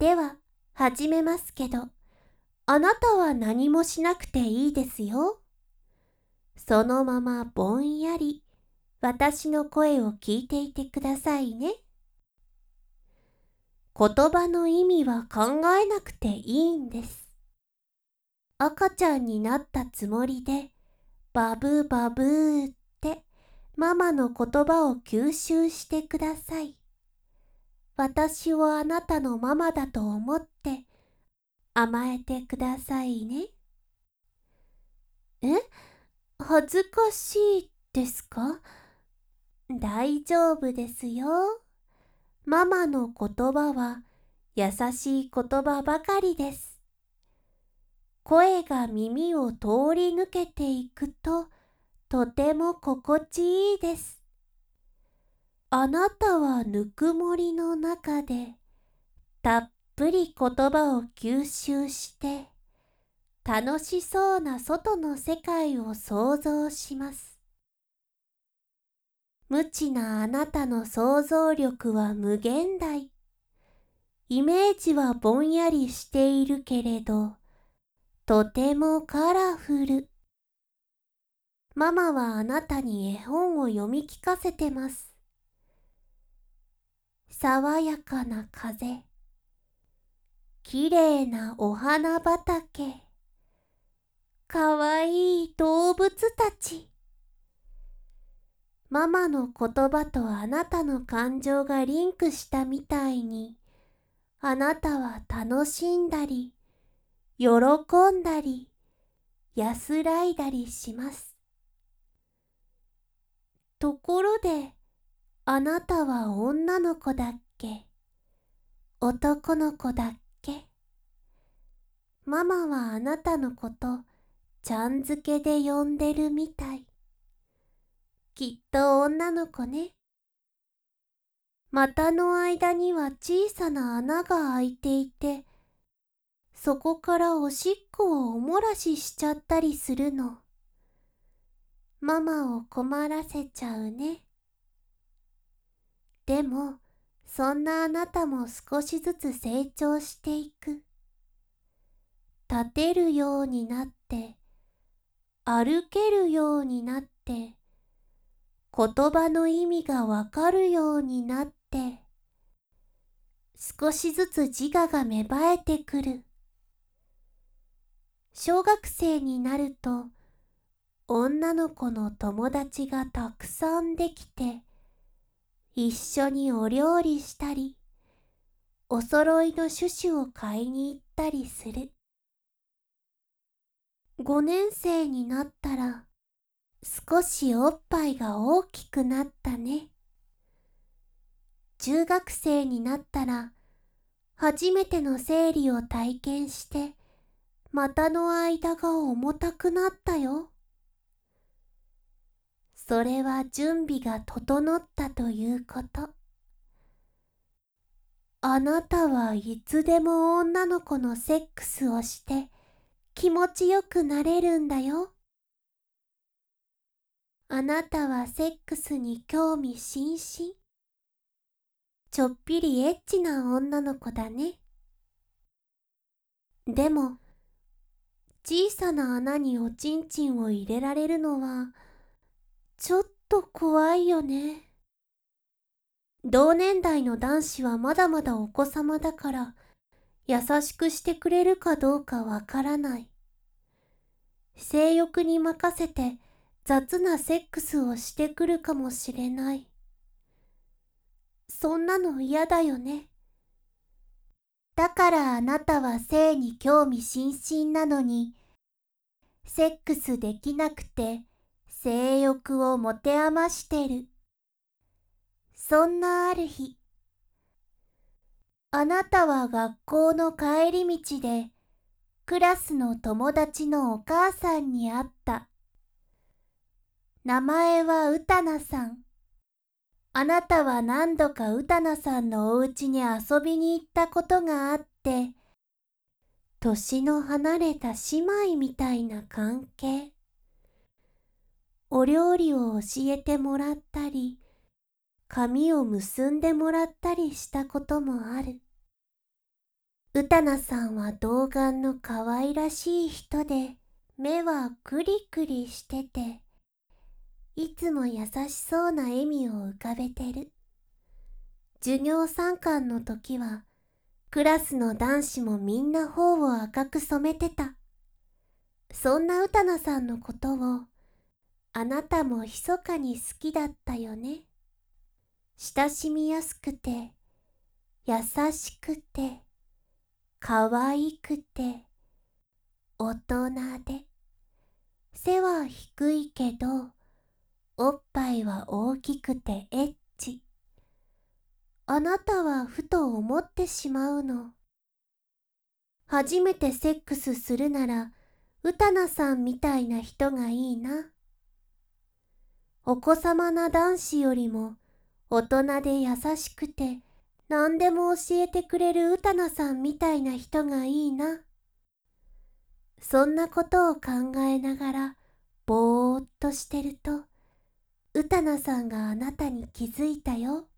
では、始めますけど、あなたは何もしなくていいですよ。そのままぼんやり、私の声を聞いていてくださいね。言葉の意味は考えなくていいんです。赤ちゃんになったつもりで、バブーバブーってママの言葉を吸収してください。私をあなたのママだと思って甘えてくださいね。え？恥ずかしいですか？大丈夫ですよ。ママの言葉は優しい言葉ばかりです。声が耳を通り抜けていくととても心地いいです。あなたはぬくもりの中でたっぷり言葉を吸収して楽しそうな外の世界を想像します。無知なあなたの想像力は無限大。イメージはぼんやりしているけれど、とてもカラフル。ママはあなたに絵本を読み聞かせてます。爽やかな風、きれいなお花畑、かわいい動物たち。ママの言葉とあなたの感情がリンクしたみたいに、あなたは楽しんだり、喜んだり、安らいだりします。ところで、あなたは女の子だっけ？男の子だっけ？ママはあなたのこと、ちゃん付けで呼んでるみたい。きっと女の子ね。股の間には小さな穴が開いていて、そこからおしっこをおもらししちゃったりするの。ママを困らせちゃうね。でも、そんなあなたも少しずつ成長していく。立てるようになって、歩けるようになって、言葉の意味がわかるようになって、少しずつ自我が芽生えてくる。小学生になると、女の子の友達がたくさんできて、一緒にお料理したり、お揃いのシュシュを買いに行ったりする。5年生になったら、少しおっぱいが大きくなったね。中学生になったら、初めての生理を体験して、股の間が重たくなったよ。それは準備が整ったということ。あなたはいつでも女の子のセックスをして気持ちよくなれるんだよ。あなたはセックスに興味津々。ちょっぴりエッチな女の子だね。でも、小さな穴におちんちんを入れられるのは、ちょっと怖いよね。同年代の男子はまだまだお子様だから、優しくしてくれるかどうかわからない。性欲に任せて雑なセックスをしてくるかもしれない。そんなの嫌だよね。だからあなたは性に興味津々なのに、セックスできなくて性欲を持て余してる。そんなある日、あなたは学校の帰り道でクラスの友達のお母さんに会った。名前はうたなさん。あなたは何度かうたなさんのお家に遊びに行ったことがあって、年の離れた姉妹みたいな関係。お料理を教えてもらったり、髪を結んでもらったりしたこともある。 うたなさんは童顔の可愛らしい人で、目はクリクリしてて、いつも優しそうな笑みを浮かべてる。授業参観の時は、クラスの男子もみんな頬を赤く染めてた。そんなうたなさんのことを、あなたも密かに好きだったよね。親しみやすくて、優しくて、可愛くて、大人で、背は低いけど、おっぱいは大きくてエッチ。あなたはふと思ってしまうの。初めてセックスするなら、うたなさんみたいな人がいいな。お子様な男子よりも、大人で優しくて、何でも教えてくれるうたなさんみたいな人がいいな。そんなことを考えながら、ぼーっとしてると、うたなさんがあなたに気づいたよ。